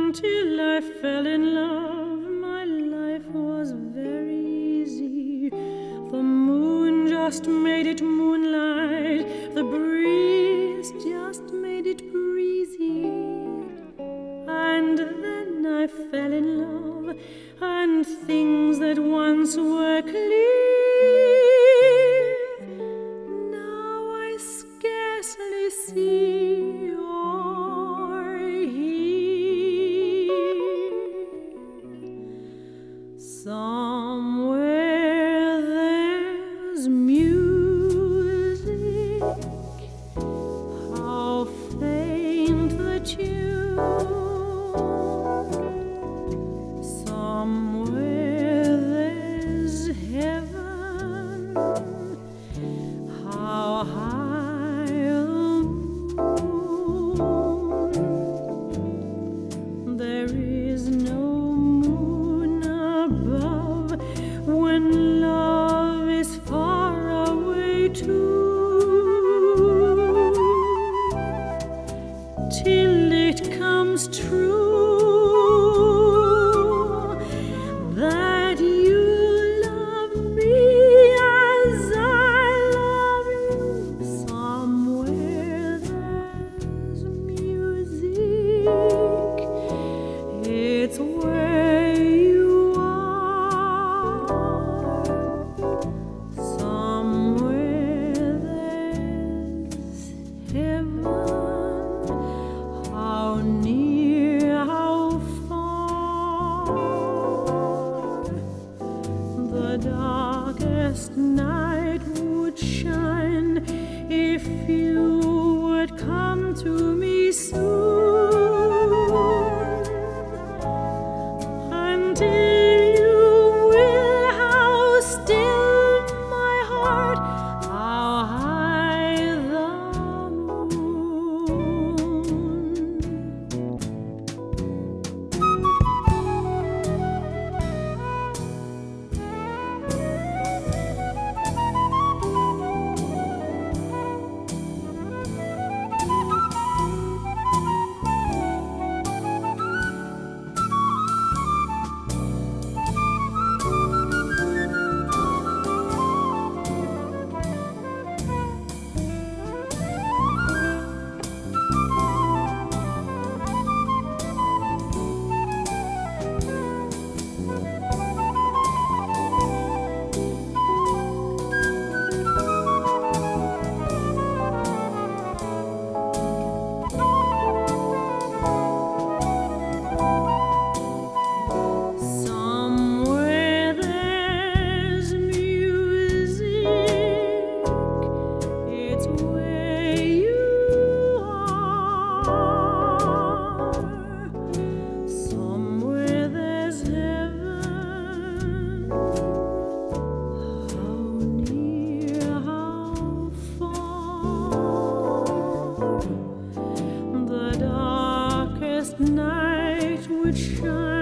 Till I fell in love, my life was very easy. The moon just made it moonlight, the breeze just made it breezy. And then I fell in love, and things that once were clear, now I scarcely see or hear. Somewhere there's music, how faint the tune. Somewhere there's heaven, how high the moon. There is no moon above when love is far away too, till it comes true that you love me as I love you. Somewhere there's music, it's where you are. Somewhere there's heaven, how near, how far. The darkest night would shine if you would come to me soon. Until you will, how still my heart, how high the moon. Somewhere there's music, it's where you are. Somewhere there's heaven, how near, how far. The darkest night would shine